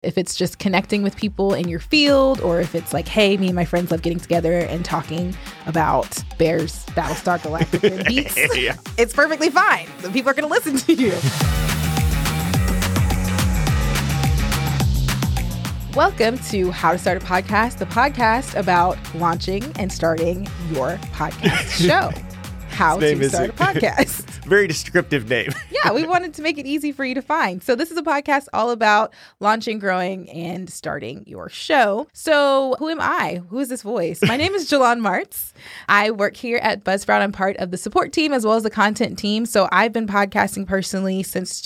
If it's just connecting with people in your field, or if it's like, hey, me and my friends love getting together and talking about Bears, Battlestar Galactica, and beats, it's perfectly fine. The people are going to listen to you. Welcome to How to Start a Podcast, the podcast about launching and starting your podcast show. How to start a podcast. Very descriptive name. Yeah, we wanted to make it easy for you to find. So this is a podcast all about launching, growing, and starting your show. So who am I? Who is this voice? My name is Jalon Martz. I work here at Buzzsprout. I'm part of the support team as well as the content team. So I've been podcasting personally since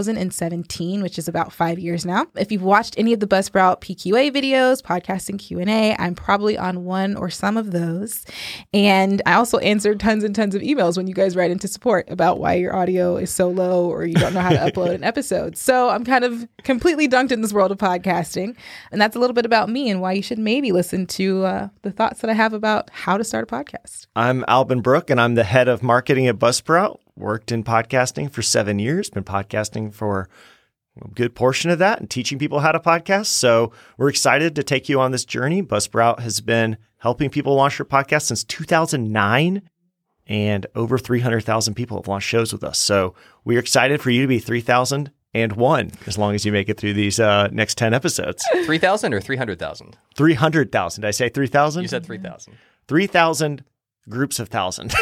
2017, which is about 5 years now. If you've watched any of the Buzzsprout PQA videos, podcasting Q&A, I'm probably on one or some of those. And I also answered tons and tons of emails when you guys write into support about why your audio is so low or you don't know how to upload an episode. So I'm kind of completely dunked in this world of podcasting. And that's a little bit about me and why you should maybe listen to the thoughts that I have about how to start a podcast. I'm Albin Brook, and I'm the head of marketing at Buzzsprout. Worked in podcasting for 7 years, been podcasting for a good portion of that and teaching people how to podcast. So we're excited to take you on this journey. Buzzsprout has been helping people launch their podcast since 2009. And over 300,000 people have launched shows with us. So we're excited for you to be 3,001 as long as you make it through these next 10 episodes. 3,000 or 300,000? 300,000. Did I say 3,000? You said 3,000. 3,000 groups of 1,000.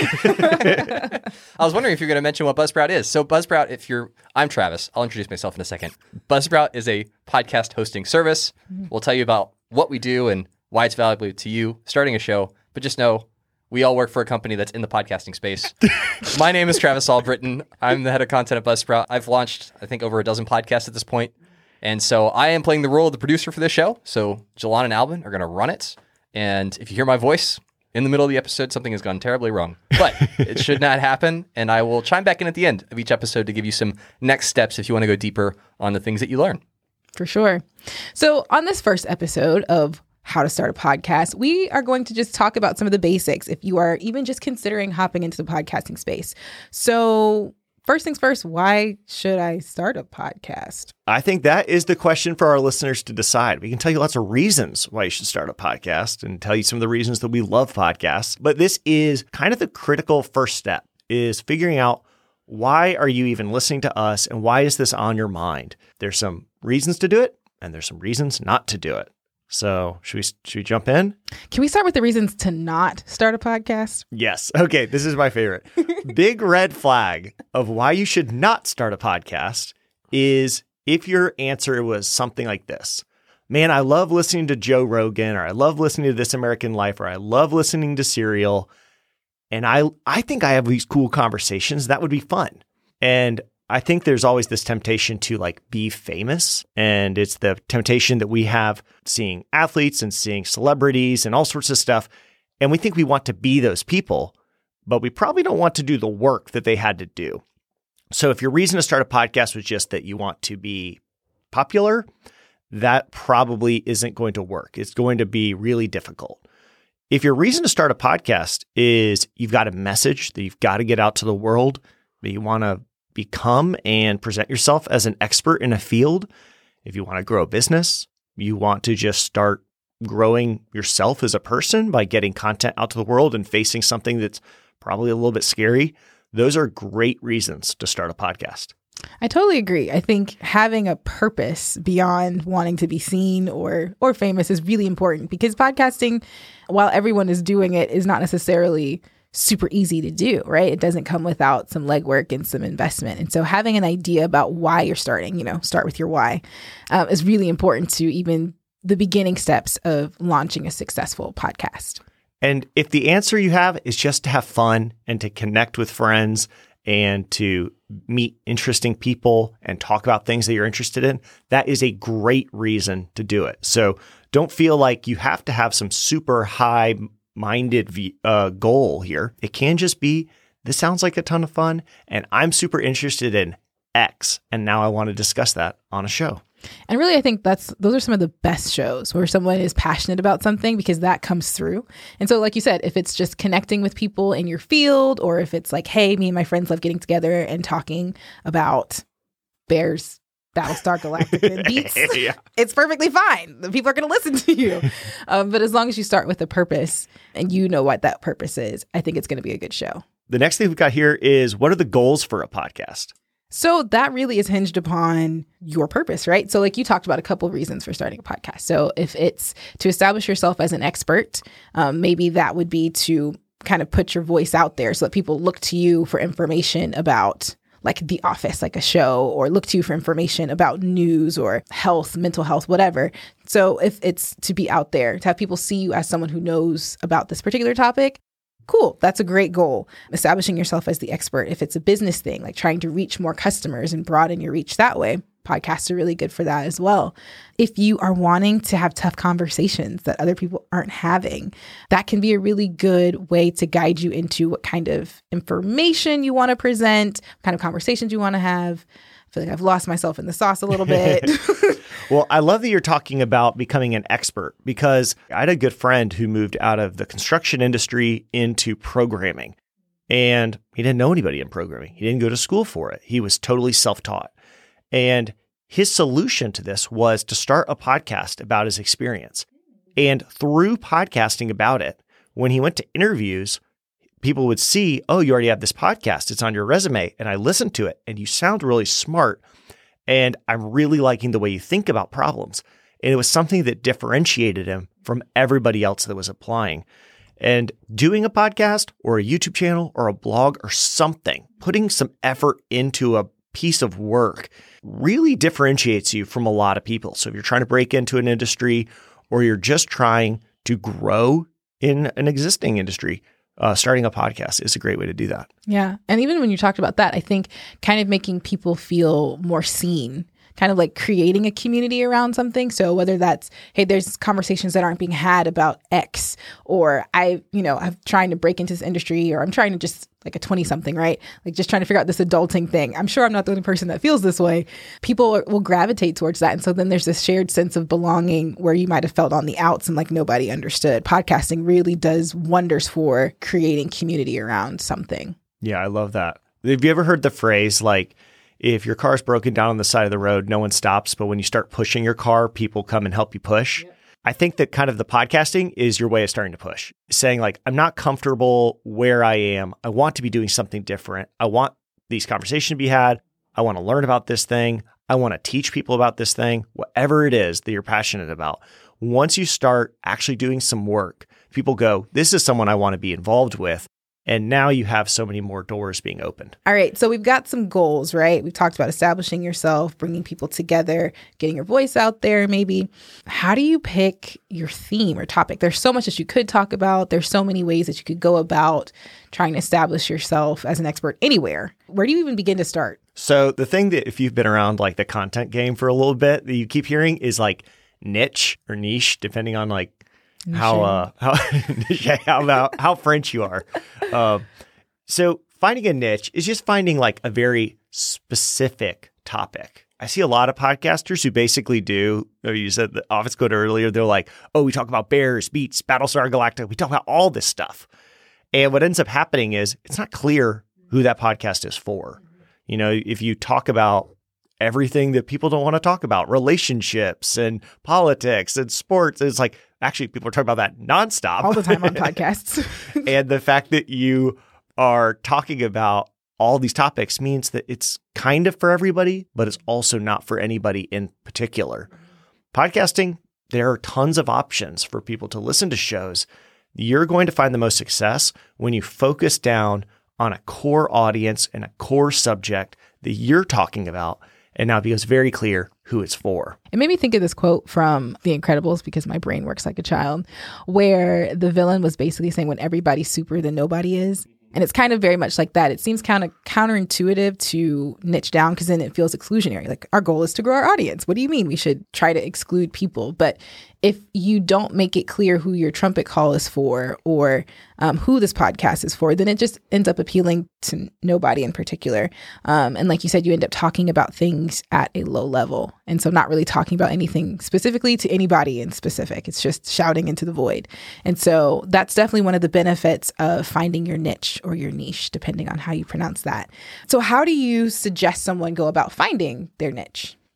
I was wondering if you're going to mention what Buzzsprout is. So Buzzsprout, I'm Travis. I'll introduce myself in a second. Buzzsprout is a podcast hosting service. We'll tell you about what we do and why it's valuable to you starting a show. But just know, we all work for a company that's in the podcasting space. My name is Travis Albritton. I'm the head of content at Buzzsprout. I've launched, I think, over a dozen podcasts at this point. And so I am playing the role of the producer for this show. So Jalon and Albin are going to run it. And if you hear my voice in the middle of the episode, something has gone terribly wrong. But it should not happen. And I will chime back in at the end of each episode to give you some next steps if you want to go deeper on the things that you learn. For sure. So on this first episode of How to Start a Podcast, we are going to just talk about some of the basics if you are even just considering hopping into the podcasting space. So first things first, why should I start a podcast? I think that is the question for our listeners to decide. We can tell you lots of reasons why you should start a podcast and tell you some of the reasons that we love podcasts. But this is kind of the critical first step, is figuring out, why are you even listening to us and why is this on your mind? There's some reasons to do it and there's some reasons not to do it. So should we jump in? Can we start with the reasons to not start a podcast? Yes. Okay. This is my favorite. Big red flag of why you should not start a podcast is if your answer was something like this. Man, I love listening to Joe Rogan, or I love listening to This American Life, or I love listening to Serial. And I think I have these cool conversations. That would be fun. And I think there's always this temptation to be famous, and it's the temptation that we have seeing athletes and seeing celebrities and all sorts of stuff. And we think we want to be those people, but we probably don't want to do the work that they had to do. So if your reason to start a podcast was just that you want to be popular, that probably isn't going to work. It's going to be really difficult. If your reason to start a podcast is you've got a message that you've got to get out to the world, that you want to become and present yourself as an expert in a field, if you want to grow a business, you want to just start growing yourself as a person by getting content out to the world and facing something that's probably a little bit scary, those are great reasons to start a podcast. I totally agree. I think having a purpose beyond wanting to be seen or famous is really important, because podcasting, while everyone is doing it, is not necessarily super easy to do, right? It doesn't come without some legwork and some investment. And so having an idea about why you're starting, start with your why, is really important to even the beginning steps of launching a successful podcast. And if the answer you have is just to have fun and to connect with friends and to meet interesting people and talk about things that you're interested in, that is a great reason to do it. So don't feel like you have to have some super high-minded goal here. It can just be, this sounds like a ton of fun, and I'm super interested in X, and now I want to discuss that on a show. And really, I think those are some of the best shows where someone is passionate about something, because that comes through. And so, like you said, if it's just connecting with people in your field, or if it's like, hey, me and my friends love getting together and talking about Bears, Battlestar Galactica beats, Yeah. it's perfectly fine. The people are going to listen to you. But as long as you start with a purpose and you know what that purpose is, I think it's going to be a good show. The next thing we've got here is, what are the goals for a podcast? So that really is hinged upon your purpose, right? So like you talked about a couple of reasons for starting a podcast. So if it's to establish yourself as an expert, maybe that would be to kind of put your voice out there so that people look to you for information about like The Office, like a show, or look to you for information about news or health, mental health, whatever. So if it's to be out there, to have people see you as someone who knows about this particular topic, cool. That's a great goal. Establishing yourself as the expert. If it's a business thing, like trying to reach more customers and broaden your reach that way, podcasts are really good for that as well. If you are wanting to have tough conversations that other people aren't having, that can be a really good way to guide you into what kind of information you want to present, what kind of conversations you want to have. I feel like I've lost myself in the sauce a little bit. Well, I love that you're talking about becoming an expert, because I had a good friend who moved out of the construction industry into programming, and he didn't know anybody in programming. He didn't go to school for it. He was totally self-taught. And his solution to this was to start a podcast about his experience. And through podcasting about it, when he went to interviews, people would see, oh, you already have this podcast. It's on your resume. And I listened to it, and you sound really smart. And I'm really liking the way you think about problems. And it was something that differentiated him from everybody else that was applying. And doing a podcast or a YouTube channel or a blog or something, putting some effort into a piece of work really differentiates you from a lot of people. So if you're trying to break into an industry, or you're just trying to grow in an existing industry, starting a podcast is a great way to do that. Yeah. And even when you talked about that, I think kind of making people feel more seen, kind of like creating a community around something. So whether that's, hey, there's conversations that aren't being had about X, or I'm trying to break into this industry, or I'm trying to just like a 20-something, right? Like just trying to figure out this adulting thing. I'm sure I'm not the only person that feels this way. People will gravitate towards that. And so then there's this shared sense of belonging where you might have felt on the outs and like nobody understood. Podcasting really does wonders for creating community around something. Yeah, I love that. Have you ever heard the phrase, like, if your car's broken down on the side of the road, no one stops, but when you start pushing your car, people come and help you push? Yeah. I think that kind of the podcasting is your way of starting to push, saying like, I'm not comfortable where I am. I want to be doing something different. I want these conversations to be had. I want to learn about this thing. I want to teach people about this thing, whatever it is that you're passionate about. Once you start actually doing some work, people go, this is someone I want to be involved with. And now you have so many more doors being opened. All right. So we've got some goals, right? We've talked about establishing yourself, bringing people together, getting your voice out there, maybe. How do you pick your theme or topic? There's so much that you could talk about. There's so many ways that you could go about trying to establish yourself as an expert anywhere. Where do you even begin to start? So the thing that if you've been around like the content game for a little bit that you keep hearing is like niche or niche, depending on like how French you are. So finding a niche is just finding like a very specific topic. I see a lot of podcasters who basically do, you said the office code earlier, they're like, oh, we talk about bears, beats, Battlestar Galactica. We talk about all this stuff. And what ends up happening is it's not clear who that podcast is for. You know, if you talk about everything that people don't want to talk about, relationships and politics and sports, it's like, actually, people are talking about that nonstop. All the time on podcasts. And the fact that you are talking about all these topics means that it's kind of for everybody, but it's also not for anybody in particular. Podcasting, there are tons of options for people to listen to shows. You're going to find the most success when you focus down on a core audience and a core subject that you're talking about. And now it becomes very clear who it's for. It made me think of this quote from The Incredibles, because my brain works like a child, where the villain was basically saying, when everybody's super, then nobody is. And it's kind of very much like that. It seems kind of counterintuitive to niche down, because then it feels exclusionary. Like, our goal is to grow our audience. What do you mean we should try to exclude people? But if you don't make it clear who your trumpet call is for, or who this podcast is for, then it just ends up appealing to nobody in particular. And like you said, you end up talking about things at a low level. And so not really talking about anything specifically to anybody in specific. It's just shouting into the void. And so that's definitely one of the benefits of finding your niche or your niche, depending on how you pronounce that. So how do you suggest someone go about finding their niche?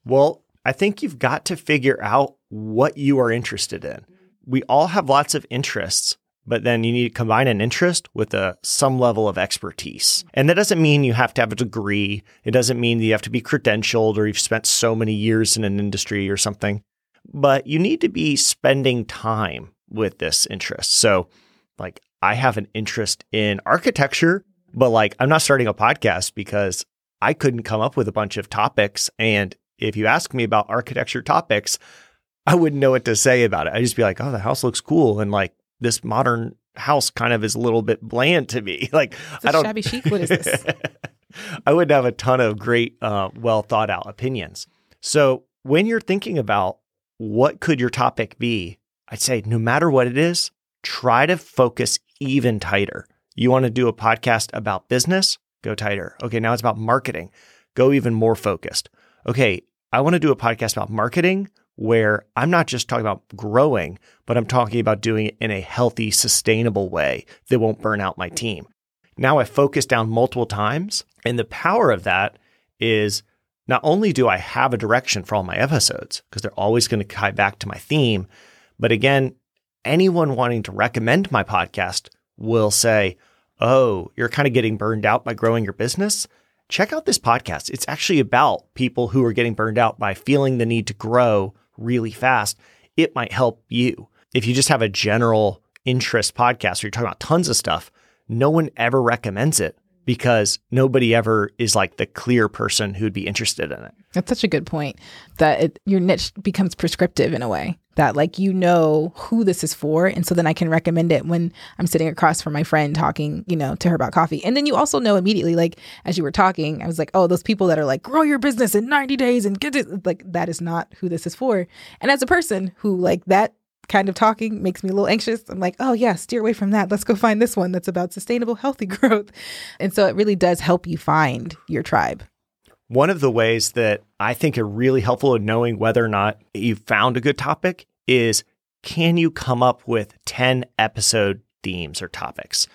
Well, I think you've got to figure out what you are interested in. We all have lots of interests, but then you need to combine an interest with some level of expertise. And that doesn't mean you have to have a degree. It doesn't mean that you have to be credentialed or you've spent so many years in an industry or something. But you need to be spending time with this interest. So like I have an interest in architecture, but like I'm not starting a podcast because I couldn't come up with a bunch of topics. And if you ask me about architecture topics, I wouldn't know what to say about it. I'd just be like, oh, the house looks cool. And like this modern house kind of is a little bit bland to me. Like I don't shabby chic. What is this? I wouldn't have a ton of great, well thought out opinions. So when you're thinking about what could your topic be, I'd say no matter what it is, try to focus even tighter. You want to do a podcast about business? Go tighter. Okay, now it's about marketing. Go even more focused. Okay, I want to do a podcast about marketing where I'm not just talking about growing, but I'm talking about doing it in a healthy, sustainable way that won't burn out my team. Now I've focused down multiple times, and the power of that is not only do I have a direction for all my episodes, because they're always going to tie back to my theme, but again, anyone wanting to recommend my podcast will say, oh, you're kind of getting burned out by growing your business? Check out this podcast. It's actually about people who are getting burned out by feeling the need to grow really fast. It might help you. If you just have a general interest podcast where you're talking about tons of stuff, no one ever recommends it because nobody ever is like the clear person who'd be interested in it. That's such a good point, that your niche becomes prescriptive in a way, that like you know who this is for. And so then I can recommend it when I'm sitting across from my friend talking, to her about coffee. And then you also know immediately, like as you were talking, I was like, oh, those people that are like, grow your business in 90 days and get it, like that is not who this is for. And as a person who like that kind of talking makes me a little anxious. I'm like, oh yeah, steer away from that. Let's go find this one that's about sustainable, healthy growth. And so it really does help you find your tribe. One of the ways that I think are really helpful in knowing whether or not you've found a good topic is, can you come up with 10 episode themes or topics?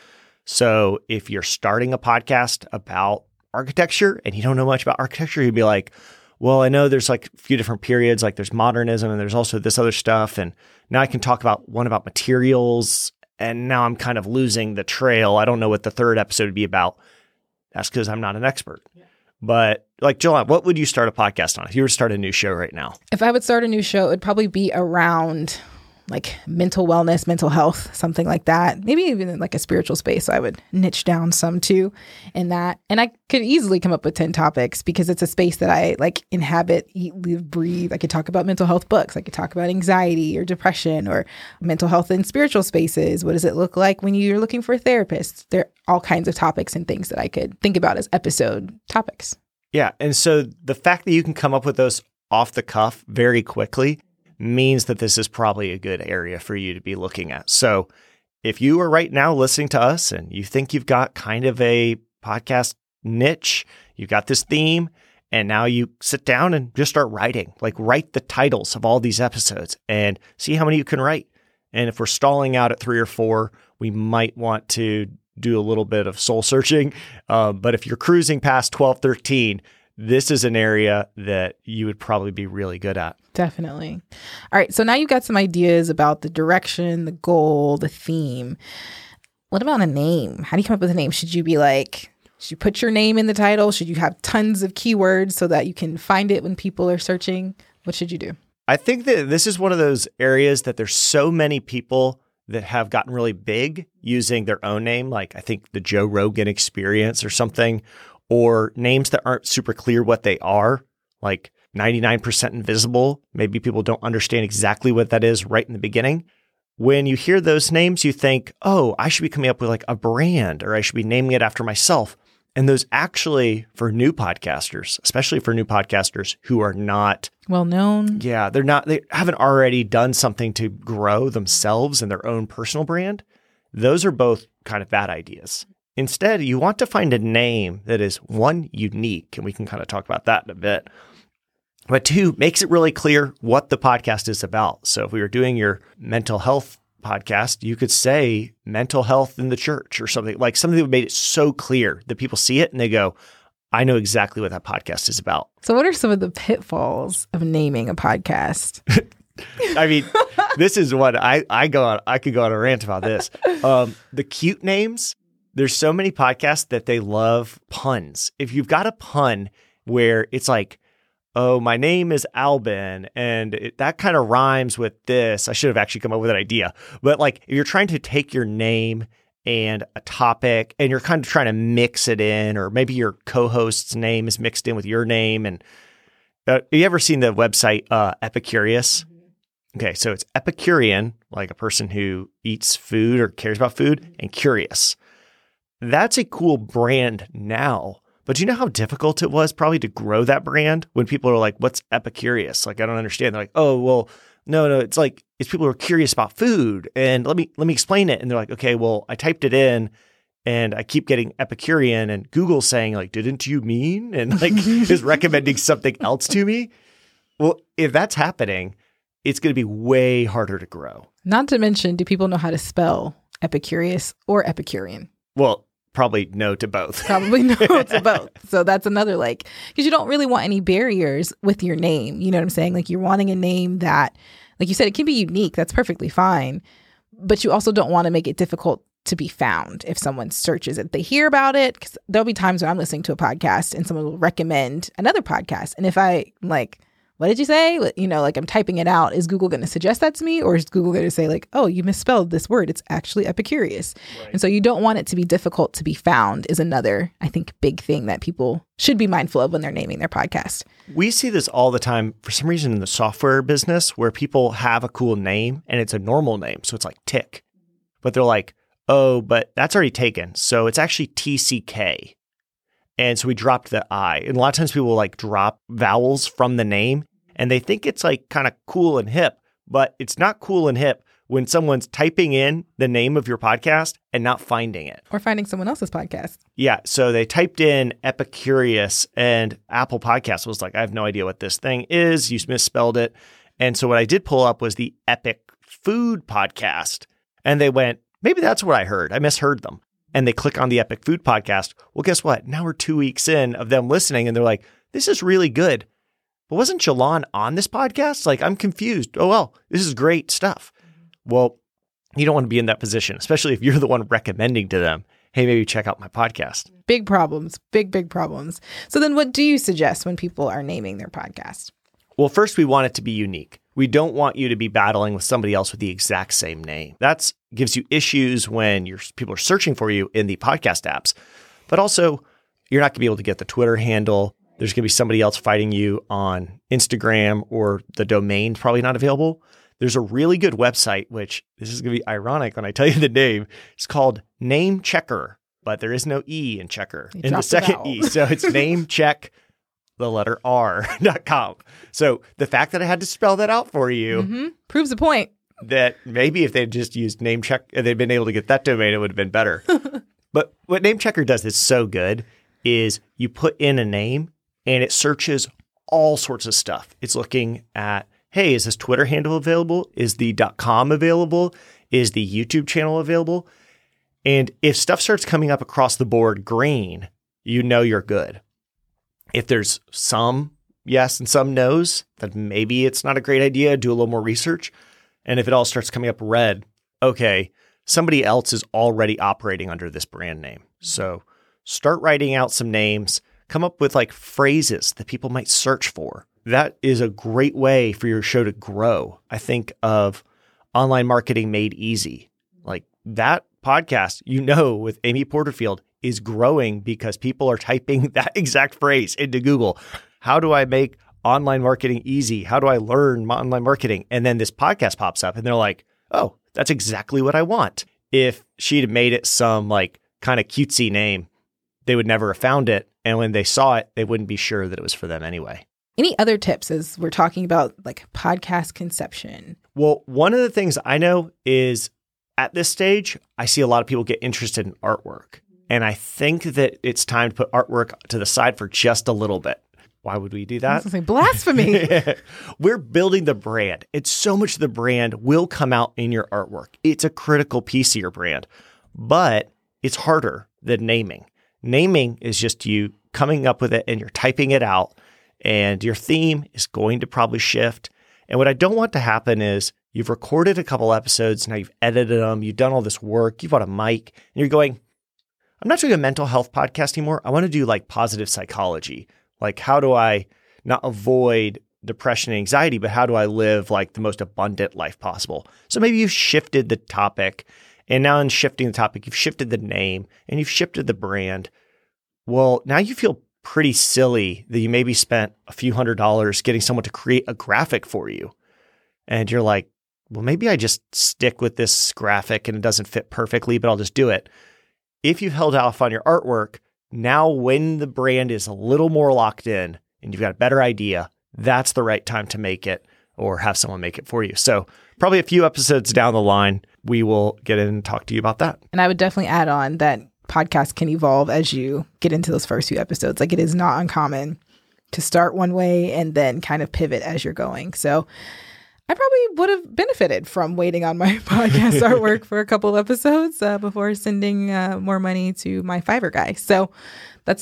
So if you're starting a podcast about architecture and you don't know much about architecture, you'd be like, well, I know there's like a few different periods, like there's modernism and there's also this other stuff. And now I can talk about one about materials. And now I'm kind of losing the trail. I don't know what the third episode would be about. That's because I'm not an expert. Yeah. But like, Joanne, what would you start a podcast on if you were to start a new show right now? If I would start a new show, it would probably be around like mental wellness, mental health, something like that. Maybe even in like a spiritual space. So I would niche down some too in that. And I could easily come up with 10 topics because it's a space that I like inhabit, eat, live, breathe. I could talk about mental health books. I could talk about anxiety or depression or mental health in spiritual spaces. What does it look like when you're looking for a therapist? There are all kinds of topics and things that I could think about as episode topics. Yeah. And so the fact that you can come up with those off the cuff very quickly means that this is probably a good area for you to be looking at. So if you are right now listening to us and you think you've got kind of a podcast niche, you've got this theme, and now you sit down and just start writing, like write the titles of all these episodes and see how many you can write. And if we're stalling out at 3 or 4, we might want to do a little bit of soul searching. But if you're cruising past 12, 13, this is an area that you would probably be really good at. Definitely. All right. So now you've got some ideas about the direction, the goal, the theme. What about a name? How do you come up with a name? Should you put your name in the title? Should you have tons of keywords so that you can find it when people are searching? What should you do? I think that this is one of those areas that there's so many people that have gotten really big using their own name. Like I think the Joe Rogan Experience or something, or names that aren't super clear what they are, like 99% Invisible. Maybe people don't understand exactly what that is right in the beginning. When you hear those names, you think, oh, I should be coming up with like a brand, or I should be naming it after myself. And those actually, for new podcasters, especially for new podcasters who are not well known. Yeah, they haven't already done something to grow themselves and their own personal brand. Those are both kind of bad ideas. Instead, you want to find a name that is, 1, unique, and we can kind of talk about that in a bit. But 2, makes it really clear what the podcast is about. So if we were doing your mental health podcast, you could say mental health in the church or something that made it so clear that people see it and they go, I know exactly what that podcast is about. So what are some of the pitfalls of naming a podcast? I mean, this is what I could go on a rant about this. The cute names, there's so many podcasts that they love puns. If you've got a pun where it's like, oh, my name is Albin, and that kind of rhymes with this. I should have actually come up with an idea. But like, if you're trying to take your name and a topic and you're kind of trying to mix it in, or maybe your co-host's name is mixed in with your name. And you ever seen the website Epicurious? Okay, so it's Epicurean, like a person who eats food or cares about food, and curious. That's a cool brand now. But do you know how difficult it was probably to grow that brand when people are like, what's Epicurious? Like, I don't understand. They're like, oh, well, no. It's like, it's people who are curious about food. And let me explain it. And they're like, okay, well, I typed it in and I keep getting Epicurean, and Google's saying like, didn't you mean? And like is recommending something else to me. Well, if that's happening, it's going to be way harder to grow. Not to mention, do people know how to spell Epicurious or Epicurean? Well, probably no to both. Probably no to both. So that's another because you don't really want any barriers with your name. You know what I'm saying? Like, you're wanting a name that, like you said, it can be unique. That's perfectly fine. But you also don't want to make it difficult to be found if someone searches it. They hear about it, because there'll be times when I'm listening to a podcast and someone will recommend another podcast. And if I like, what did you say? You know, like I'm typing it out. Is Google going to suggest that to me? Or is Google going to say like, oh, you misspelled this word. It's actually Epicurious. Right. And so you don't want it to be difficult to be found is another, I think, big thing that people should be mindful of when they're naming their podcast. We see this all the time for some reason in the software business where people have a cool name and it's a normal name. So it's like Tick. But they're like, oh, but that's already taken. So it's actually TCK. And so we dropped the I. And a lot of times people will like drop vowels from the name and they think it's like kind of cool and hip, but it's not cool and hip when someone's typing in the name of your podcast and not finding it. Or finding someone else's podcast. Yeah. So they typed in Epicurious and Apple Podcasts was like, I have no idea what this thing is. You misspelled it. And so what I did pull up was the Epic Food Podcast. And they went, maybe that's what I heard. I misheard them. And they click on the Epic Food Podcast. Well, guess what? Now we're 2 weeks in of them listening and they're like, this is really good. But wasn't Jalon on this podcast? Like, I'm confused. Oh, well, this is great stuff. Well, you don't want to be in that position, especially if you're the one recommending to them, hey, maybe check out my podcast. Big problems, big problems. So then what do you suggest when people are naming their podcast? Well, first, we want it to be unique. We don't want you to be battling with somebody else with the exact same name. That gives you issues when people are searching for you in the podcast apps. But also, you're not going to be able to get the Twitter handle. There's going to be somebody else fighting you on Instagram, or the domain probably not available. There's a really good website, which this is going to be ironic when I tell you the name. It's called Name Checker, but there is no E in checker in the second E. So it's namecheck, the letter R.com. So the fact that I had to spell that out for you proves the point that maybe if they'd just used Namecheck and they'd been able to get that domain, it would have been better. But what Namechecker does is so good is you put in a name and it searches all sorts of stuff. It's looking at, hey, is this Twitter handle available? Is the .com available? Is the YouTube channel available? And if stuff starts coming up across the board green, you know you're good. If there's some yes and some no's, then maybe it's not a great idea. Do a little more research. And if it all starts coming up red, okay, somebody else is already operating under this brand name. So start writing out some names, come up with like phrases that people might search for. That is a great way for your show to grow. I think of Online Marketing Made Easy. Like that podcast, with Amy Porterfield is growing because people are typing that exact phrase into Google. How do I make online marketing easy? How do I learn online marketing? And then this podcast pops up and they're like, oh, that's exactly what I want. If she'd made it some like kind of cutesy name, they would never have found it. And when they saw it, they wouldn't be sure that it was for them anyway. Any other tips as we're talking about like podcast conception? Well, one of the things I know is at this stage, I see a lot of people get interested in artwork. And I think that it's time to put artwork to the side for just a little bit. Why would we do that? I was going to say blasphemy. We're building the brand. It's so much of the brand will come out in your artwork. It's a critical piece of your brand, but it's harder than naming. Naming is just you coming up with it and you're typing it out, and your theme is going to probably shift. And what I don't want to happen is you've recorded a couple episodes, now you've edited them, you've done all this work, you've bought a mic, and you're going, I'm not doing a mental health podcast anymore. I want to do like positive psychology. Like, how do I not avoid depression and anxiety, but how do I live like the most abundant life possible? So maybe you've shifted the topic, and now in shifting the topic, you've shifted the name and you've shifted the brand. Well, now you feel pretty silly that you maybe spent a few $100s getting someone to create a graphic for you. And you're like, well, maybe I just stick with this graphic and it doesn't fit perfectly, but I'll just do it. If you've held off on your artwork, now when the brand is a little more locked in and you've got a better idea, that's the right time to make it or have someone make it for you. So probably a few episodes down the line, we will get in and talk to you about that. And I would definitely add on that podcasts can evolve as you get into those first few episodes. Like, it is not uncommon to start one way and then kind of pivot as you're going. So I probably would have benefited from waiting on my podcast artwork for a couple episodes before sending more money to my Fiverr guy. So it's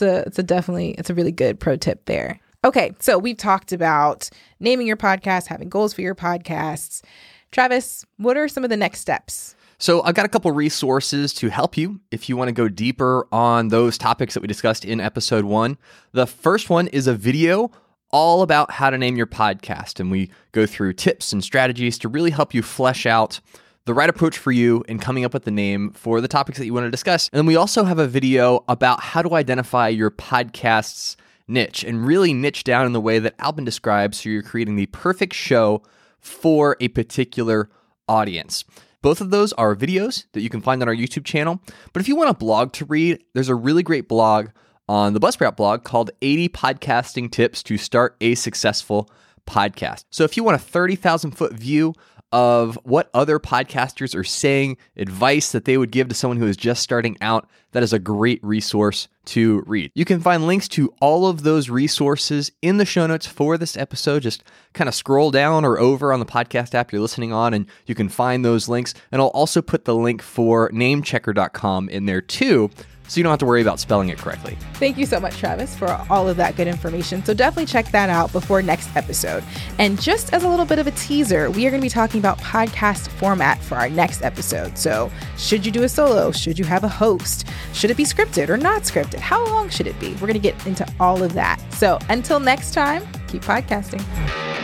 a really good pro tip there. Okay, so we've talked about naming your podcast, having goals for your podcasts. Travis, what are some of the next steps? So I've got a couple resources to help you if you want to go deeper on those topics that we discussed in episode 1. The first one is a video all about how to name your podcast. And we go through tips and strategies to really help you flesh out the right approach for you in coming up with the name for the topics that you want to discuss. And then we also have a video about how to identify your podcast's niche and really niche down in the way that Albin describes, so you're creating the perfect show for a particular audience. Both of those are videos that you can find on our YouTube channel. But if you want a blog to read, there's a really great blog on the Buzzsprout blog called 80 Podcasting Tips to Start a Successful Podcast. So if you want a 30,000-foot view of what other podcasters are saying, advice that they would give to someone who is just starting out, that is a great resource to read. You can find links to all of those resources in the show notes for this episode. Just kind of scroll down or over on the podcast app you're listening on, and you can find those links. And I'll also put the link for namechecker.com in there too, so you don't have to worry about spelling it correctly. Thank you so much, Travis, for all of that good information. So definitely check that out before next episode. And just as a little bit of a teaser, we are going to be talking about podcast format for our next episode. So should you do a solo? Should you have a host? Should it be scripted or not scripted? How long should it be? We're going to get into all of that. So until next time, keep podcasting.